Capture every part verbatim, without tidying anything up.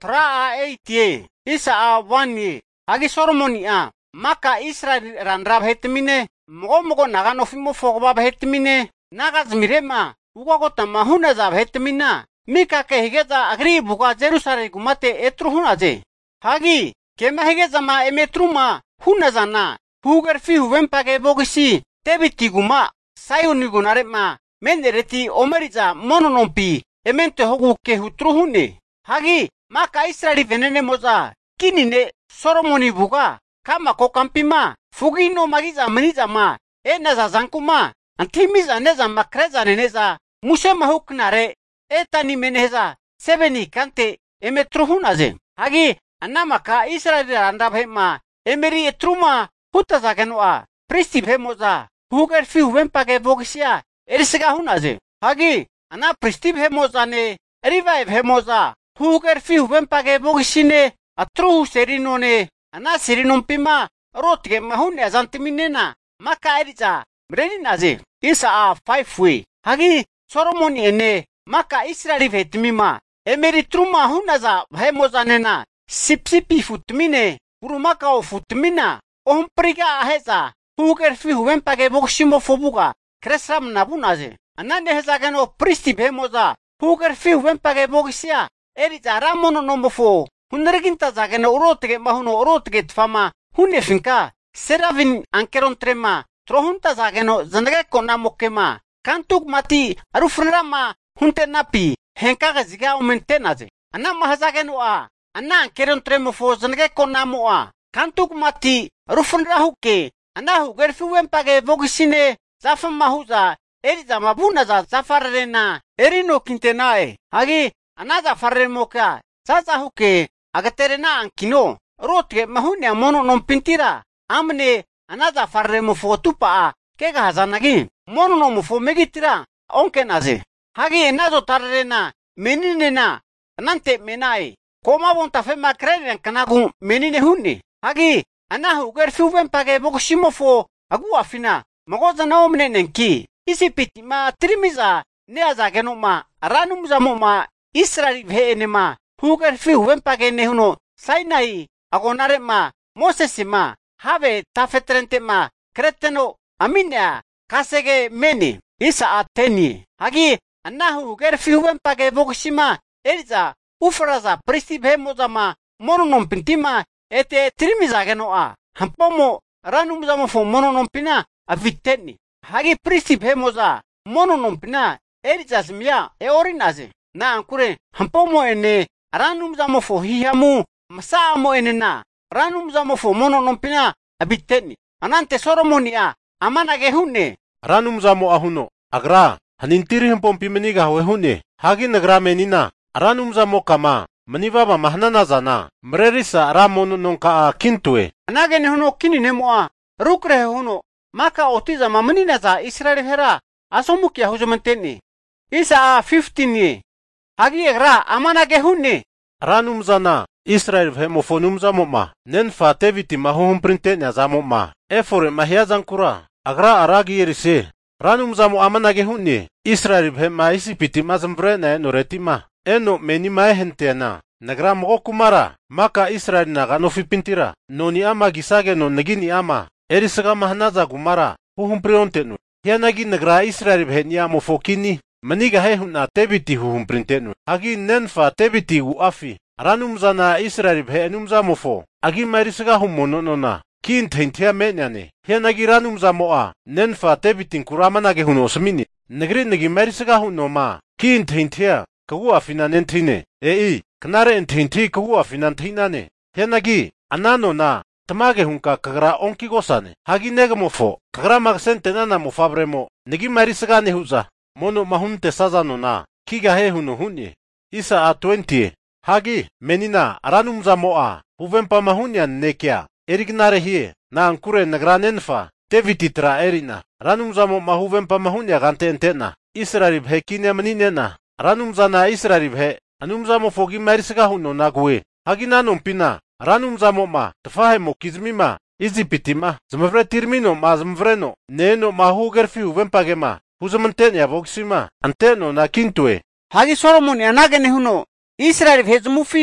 Traa eitie, isa a wani, hagi soromoni a, maka Israel randrab hetemine, mogo mogo naga nofimo fogobab hetemine, naga zmirema, ugagota mahuna zab hetemina, mika ke higeza agri buga Jerusalem gumate etru hunaze. Hagi, kema higeza ma emetruma, hunazana, huger fi huvempage bogisi, tebiti guma, sayuni gunare ma, mendereti omeriza mononompi, emente hogu ke hutru hune. Hagi, maka Israeli venene moza, kinine soromoni buga, kama kokampima, fugino magiza maniza ma, enaza zankuma, antimiza neza makreza neneza, mushe mahuknare, etani meneza, sebeni kante, emetruhunaze. Hagi, anamaka Israeli randabhema, emeri etruma, hutazagenoa, pristi moza, huger fi huvempage bogisia, erisiga hunaze. Hagi, ana pristi moza ne, revive moza, huger fi huvempage bogisine, atruhu serinone, ana serinompima, rotge mahune azantiminena, maka eriza, mreninaze, isa a five way. Hagi, soromoni ene, maka Israeli vetmima, emeri truma hunaza hemoza nena, sipsipi futmine, urumaka o futmina, ompriga aheza, huger fi huvempage bogisimo fobuga, kresam nabunaze, anane hezageno pristi hemoza, huger fi huvempage bogisia, eriza ramono nomofo, hunreginta zageno urotge mahuno urotge tfama, hunefinka, seravin ankeron trema, trohunta zageno zandage kona mokema, kantuk mati, aruframa, hunte napi, henkaga ziga umentenaze, anama hazageno a, anna ankeron tremofo zandage kona moa, kantuk mati, arufra huke, anna huger fi huvempage bogisine, zafam mahuza, eriza mabuna za zafarrena, erino kintenae, hagi, anaza farremoka, sasa huke, agaterena ankino, rotge mahunya mono non pintira, amne, anaza farremofo tupa, kega hazanagi, mono non mufo megitira, onke naze. Hagi enazo tarrena, meninena, nante menai, koma bonta fema krenen kanagu menine hunni. Hagi, anahu gerfi uvempage bokushimofo, agu afina, magoza naomne nenki, isi pitima trimiza, neaza genoma, ranumza moma, Israel veenema, huger fi huvempage nehuno, sainai, agonare ma, Moses ma, have tafetrente ma, kreteno, aminea, kasege meni, isa ateni. Hagi, anahu huger fi huvempage bokushima, eriza, ufraza, pristi vemoza ma, mononom pintima, ete trimiza genoa, hampomo, ranumza mofo mononom pina, aviteni. Hagi pristi vemoza, mononom pina, eriza smia, eorinaze. Na ankure hampomo ene ranum zamofo hihamu masamo ene na ranum zamofo mono nompina abiteni anante soromoni a amana gehune ranum zamo ahuno agra hanintiri himpom pimeniga hune hagi nagra menina ranum zamo kama maniva mahnana zana mrerisa ramono nonka a kintue anage ne huno kini nemoa rukre huno maka otiza mamanina za Israel hera asomukia hujumanteni isa a fifteen ye Hagi egra amana gehunne. Ranum zana Israel hemofonum zamoma. Nen fa teviti mahuhum printe nya zamoma. Efore mahia zankura. Agra aragi yerise. Ranum zamo amana gehunne. Israel hema isi piti mazamvre na noretima. Eno meni mae hentena. Nagra mogo kumara. Maka Israel na ganofi pintira. Noni ama gisage no nagini ama. Erisaga mahnaza kumara. Huhum priontenu. Hianagi nagra Israel henya mofokini. Maniga he huna tebiti huhum printenu. Agi nenfa tebiti uafi. Ranum zana Israel he enum zamofo. Agi marisiga humono nona. Kin tentia menyane. Hianagi ranum zamoa. Nenfa tebitin kuramanage huno osmini. Negri negi marisiga huno ma. Kin tentia. Kagu afina nentine. Ei. Knare ententi kagu afina tinane. Hianagi. Anano na. Tamage hunka kagra onki gosane. Hagi negamofo. Kagra magsente nana mofabremo. Negi marisiga nehuza. Mono mahunte sazano na, kiga he huno hunye. Isa a twenty. Hagi, menina, ranum zamoa, huvempa mahunya nekia. Erignare hie, na ankure nagranenfa, tevititra erina. Ranum zamo mahuvempa mahunya gante entena. Israelib he kinya maninena. Ranum zana Israelib he, anum zamo fogi marisiga huno nagwe. Hagi nanum pina, ranum zamo ma, tafahe mo kizmima, izi pitima, zmavre tirmino ma zmvreno, neno mahugerfi huvempagema. Huzamantene ya voksima, anteno na kintue. Hagi soromoni anage ne huno, Israel hezmufi,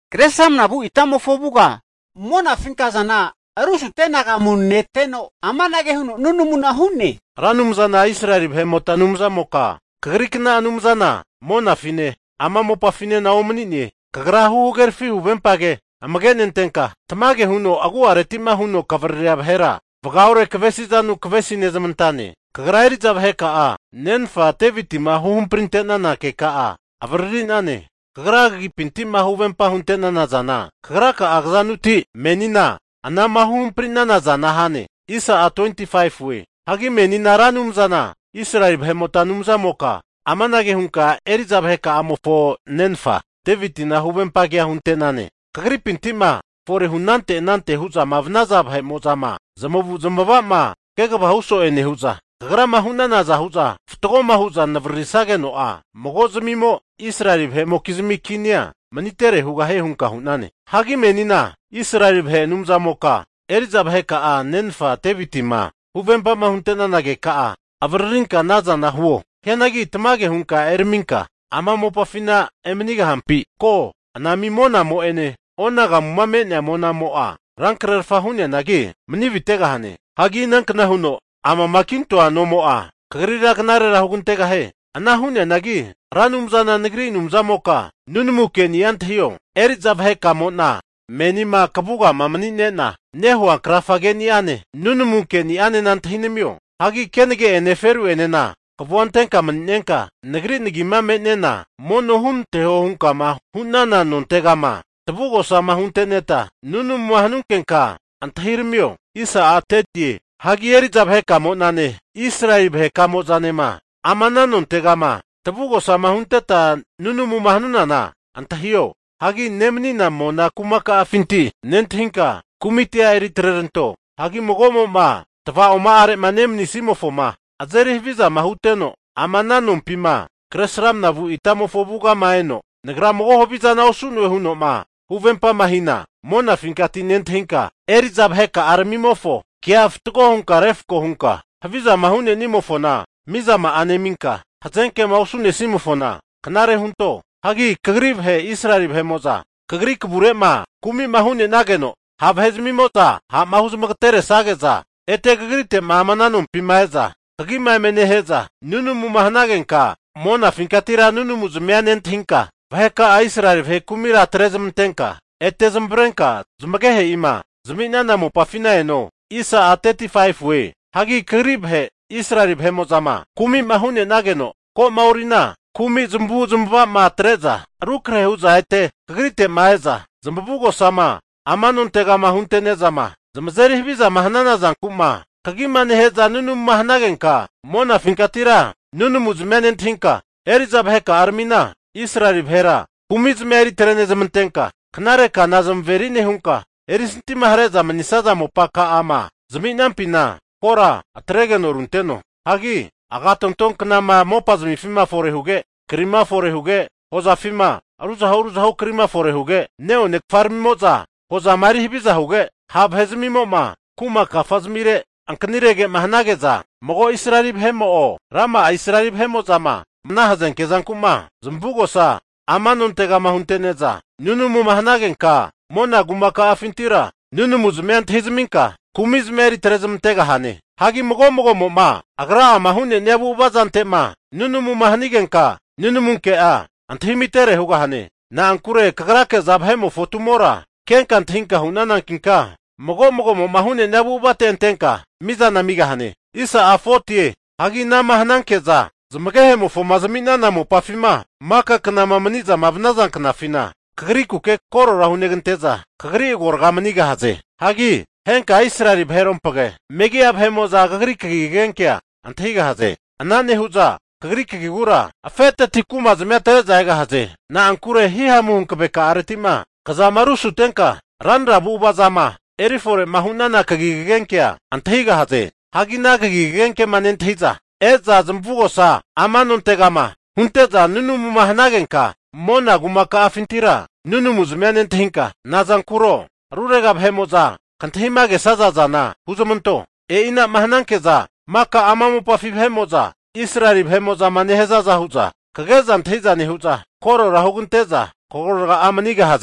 Kresam nabu itamo fobuga. Mona finka zana. Arusu tena kamunne teno. Amanage hunu nunumuna hunne. Ranumzana Israel bhemota numza moka. Kagrikna numzana. Mona fine. Ama mopa fine na omnini. Kagrahu ugerfi ubempage. Amagenentenka. Tamage huno agu aretima huno kavriya bhera. Vagaure kvesizanu kvesine zamantane. Kagrairi zabheka a. Nenfa tevitima huhum printena na ke ka a. Avrinane. Kagra gi pintima huvempa huntena na zana. Kagra ka agzanuti menina. Anama huhum printena zana hane. Isa a twenty-five we. Hagi menina ranum zana. Israel bhemota numza moka. Amanage hunka eri zabheka amofo nenfa. Tevitina huvempa gia huntenane. Kagri pintima. Fore hunante nante huza mavnaza bhe mozama. Zamovu zamava ma. Kega bahuso ene huza. Kagra mahunana za huza. Ftoko mahuza navrisage no a. Mogozmimo Israel bhe mokizmi kinia. Manitere huga he hunka hunane. Hagi menina. Israel bhe numza moka. Eriza bhe ka a nenfa tevitima. Huvempa mahuntena nage ka a. Avrinka naza na huo. Hianagi tamage hunka erminka. Ama mopafina emniga hampi. Ko. Anami mona mo ene. Onaga mumamenya mona mo a. Rankrer fahunya nagi. Mnivitega hane. Hagi nankna huno. Ama makinto ano mo a. Kagrira kanare rahuguntega he. Anahunya nagi. Ranumzana negri numzamoka. Nunumuke niyantiyo. Erizabhe kamona. Menima kabuga mamanine na. Nehua krafage niane. Nunumuke niane nantihinemyo. Hagi kenege eneferu enena. Kabuantenka maninenka. Negri nigima menena. Mono hun teho hunka ma. Hunana nontega ma. Tabugo sama hunteneta. Nunum mahanunkenka. Antahirmyo. Isa ateti. Hagi erizabhe kamonane. Israel bhe kamozanema. Amana nontegama. Tabugo sama hunteta. Nunumu mahanunana. Antahiyo. Hagi nemnina mona kumaka afinti. Nenthinka. Kumitia eritrerento. Hagi mogomo ma. Tava oma are manemni simofo ma. Azeri viza mahuteno. Amana nompima. Kresram navu itamofobuga maeno. Negra mogo viza na osunwe huno ma. Huvempa mahina. Mona finkati nenthinka. Erizabheka armimofo. Kia ftuko hunka refko hunka. Haviza mahune nimofona. Miza ma aneminka. Hazenke mausune simofona. Kanare hunto. Hagi kagrib he Israel bhe moza. Kagri kubure ma. Kumi mahune nageno. Habhezmi moza. Ha mahuz magtere sageza. Ete kagrite mamananum pimaeza. Kagi maimene heza. Nunumu mahanagenka. Mona finkatira nunumu zmianen thinka. Vheka Israel bhe kumira trezmtenka. Ete zmbrenka. Zmagehe ima. Zminana mu pafina eno. Isa a thirty-five we. Hagi kagrib he Israel bhe mozama. Kumi mahune nageno. Ko maurina. Kumi zumbu zumba ma treza. Rukre huza ete. Kagrite maeza. Zumbugo sama. Amanun tega mahuntenezama. Zmzeri hibiza mahanana zankuma. Kagima neheza nunum mahanagenka. Mona finkatira. Nunum uzmenen thinka. Erizabheka armina. Israel bhera. Kumi zmeri trenezmentenka. Knare ka nazam verine hunka. Erisinti mahreza manisaza mopaka ama. Zminam pina. Kora. Atregen runteno. Hagi. Agatonton knama mopazmi fima fore huge. Krima fore huge. Hoza fima. Aruza hauruza hau krima fore huge. Neo nek farmi moza. Hoza mari hibiza huge. Hab hezmi moma. Kuma kafazmire. Ankanirege mahanageza. Mogo Israel bhemo o. Rama Israel bhemo zama. Mna hazen kezan kuma. Zumbugo sa. Amanun tega mahunteneza. Nunumu mahanagenka. Mona gumaka afintira. Nunumu zmeant hizminka. Kumiz meri trezm tega hane. Hagi mogo mogo moma. Agra mahune nebu bazante ma. Nunumu mahanigenka. Nunumunke a. Antihimitere huga hane. Na ankure kagrake zabhemo fotumora. Kenkan thinka hunanankinka. Mogo mogo mo mahune nebu batentenka. Miza namiga hane. Isa a forty. Hagi na mahanankeza. Zmagehe mo fo mazamina na mo pafima. Maka kana mamaniza mavnazan kana fina. Kagri kuke koro rahunegenteza. Kagri gorga maniga haze. Hagi. Henka Israel bherom page. Megi abhemo za kagri kagigenkia. Antiga haze. Anane huza. Kagri kagigura. Afete tikuma zmetere zaiga haze. Na ankure hiha muhunkabeka aretima. Kazamaru sutenka. Ranra buba zama. Erifore mahunana kagigenkia. Antiga haze. Hagina kagigenke manentiza. Eza zmbugo sa. Amanun tegama. Hunteza nunumu mahanagenka. Mona gumaka afintira. Nunumu zmeanentihinka. Nazankuro. Rurega bhemo za. Kantihimage saza zana. Huzamunto. E ina mahanankeza. Maka amamu pafi bhemo za. Israel bhemo za maneheza za huza. Kageza ntiza ni huza. Koro rahugunteza. Koro amaniga haze.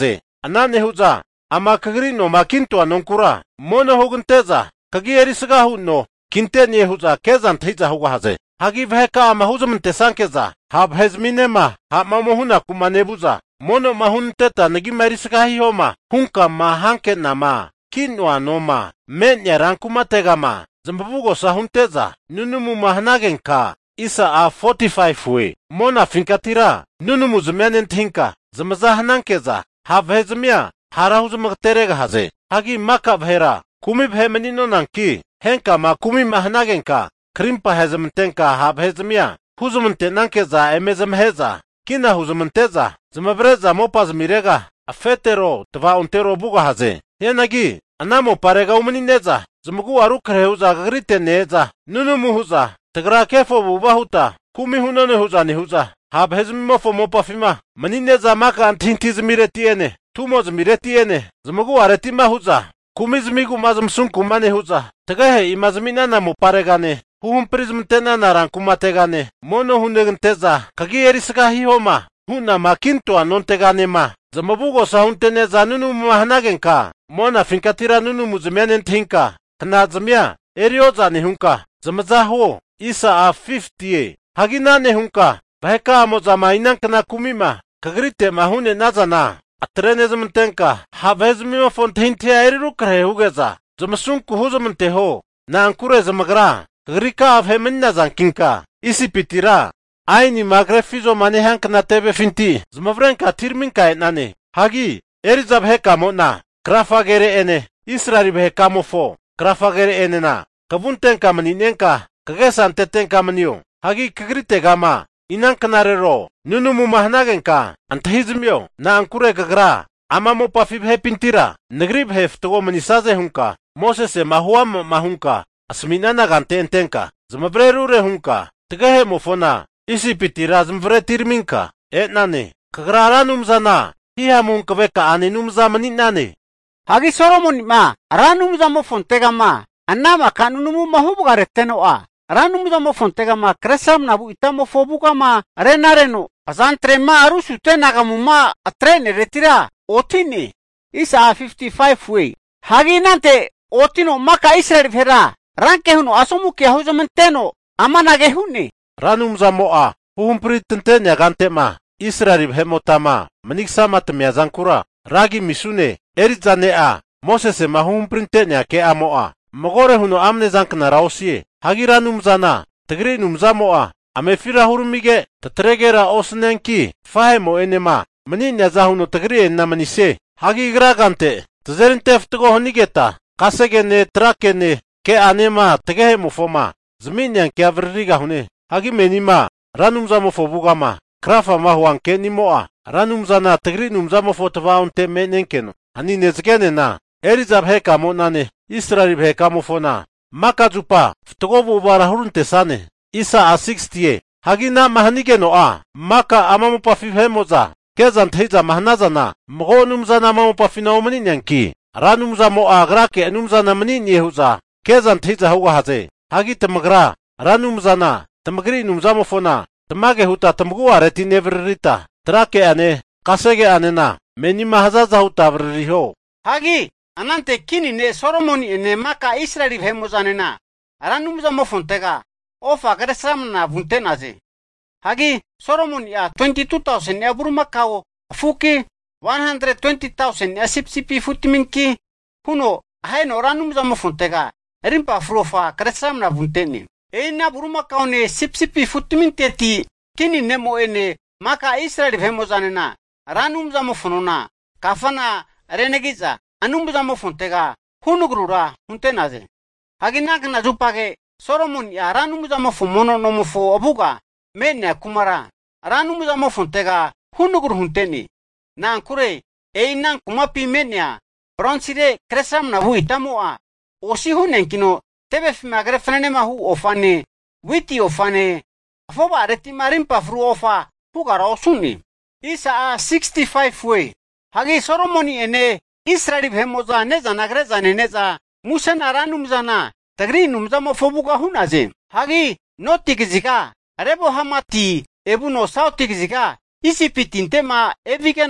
anane huza ama kagri no makinto anonkura mono hognteza kagi erisga hunno kinteni huza kezan thiza huga haze hagi vheka ama huzumte sankeza hab hezminema ha mamohuna kumanebuza mono mahunteta nagi merisga hihoma hunka ma hanke nama kinwa noma menya rankuma tegama zambugo sahunteza nunumu mahnagenka isa a forty-five we mona finkatira nunumu zmyanen thinka zamazahnankeza havhezmya harahuzmagterega haze hagi maka bhera kumi bhemenino nanki henka ma kumi mahnagenka krimpa hezmtenka havhezmya huzumte nankeza emezmheza kina huzumteza zmabreza mopaz mirega afetero tva untero buga haze yenagi anamo parega umnineza zmugu arukreuza griteneza nunumu huza tegra kefo bubahuta kumi hunone huza ni huza hab hezmofo mopafima manineza maka antintiz miretiene tumoz miretiene zmugu aretima huza kumi zmigu mazmsun kumane huza tegahe imazmina namo paregane huhum prismtena naran kumategane mono hunegnteza kagi erisga hihoma huna makinto anontegane ma zamabugo sahunteneza nunu mahnagenka mona finkatira nunu muzmenen thinka knazmya erioza ne hunka zamazaho isa a fifty hagina ne hunka baheka mozama inankna kumima kagrite mahune nazana atrenezmtenka havezmio fontinte eriru kre hugeza zamasunku huzumteho na ankure zamagra kagrika afhemenna zankinka isi pitira aini magrefizo manehank na tebe finti zmavrenka tirminka enane hagi erizab heka mona krafagere ene israri bheka mofo krafagere enena kabuntenka maninenka kagesantetenka manio hagi kagrite gama inankanarero nunumu mahnagenka antahizmyo na ankure gagra amamo pafibhe pintira negrib heftogo manisaze hunka mosese mahuam mahunka asminana gante entenka zmabrerure hunka tgahe mofona isi pitira zmvre tirminka etnane kagrara numzana hiha munkaveka ane numza maninane hagi Solomon ma ranumza mo fontegama anama kanunumu mahubugareteno a ranumza mo fontegama kresam nabu itamo fobugama renareno azantre ma arusu tenagamuma atrene retira otini isa fifty-five we hagi nante otino maka Israel vera ranke huno asomu ke hozamenteno amanage hunni ranumza moa huhumpritente nyagantema Israel hemotama maniksama tmyazankura ragi misune erizane a mosese mahumprinte nyake amoa mogore huno amne zankna rausie hagi ranumzana tegri numzamoa amefira hurmige tatregera osnenki fahemo enema mani nyazahuno tegri enna manise hagi gragante tzerinte ftgo honigeta kasegene trakene ke anema tegehe mufoma zminyan ke avriga hune hagi menima ranumzamo fobugama krafa mahuanke nimoa ranumzana tegri numzamo fotvaunte menenkeno ani nezgene na erizab heka monane Israel heka mofona makazupa ftgobu barahurunte sane isa a sixty hagi na mahnige no a maka amamu pafifhemoza kezan thiza mahnazana mgo numzana mamu pafina maninyanki ranumzamo a grake numzana manin yehuza kezan thiza huga haze hagi tamagra ranumzana tamagri numzamo fona tamage huta tamgu areti nevrita trake ane kasege anena menima hazaza huta vrriho hagi anante kini ne Solomon ene maka Israel hemozanena ranumza mo fontega ofa gresam na vuntenaze hagi Solomon ya twenty-two thousand ya burmakao fuki one hundred twenty thousand ya sipsipi futiminki huno haino ranumza mo fontega rimpa frofa gresam na vunteni eina burmakao ne sipsipi futiminteti kini nemo ene maka Israel hemozanena ranumza mo fonona kafana renegiza anumza mo fontega hunugrura huntenaze hagina kana zupage Solomon ya ranumza mo fomono no mo fo obuga menya kumara ranumza mo fontega hunugru hunteni nankure einan kumapi menya bronsire kresam na huitamoa osi hunenkino tebe fimagre frene mahu ofane witi ofane afoba reti marimpa fru ofa hugara osuni isa a sixty-five we hagi Solomon ene Israel hemoza neza nagreza neneza Musa na ranumzana tagri numzamo fobuga hunaze hagi notikizika rebo hamati ebuno sautikizika isi pitintema evigeno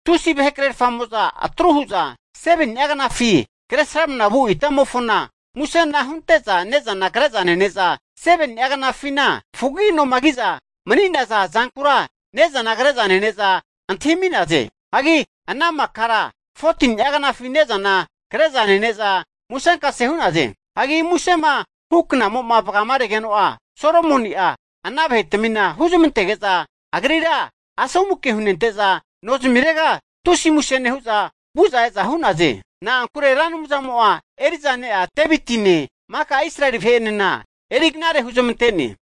tusi behekrer famosa atruhuza seven yagana fi kresram na bu itamofona musa na hunteza neza na kreza neza seven yagana fina fugino magiza manina za zankura neza na kreza neza antimina ze agi anama kara fourteen yagana fi neza na kreza neza musa ka sehuna ze agi musema hukna mo ma pagamare genoa soromonia anabhetemina huzumentegeza agrira asomuke hunenteza nozmirega tusi musene huza buza eza hunaze na kure ranu muzamoa erizane a tebitine maka Israel fenena erignare huzumenteni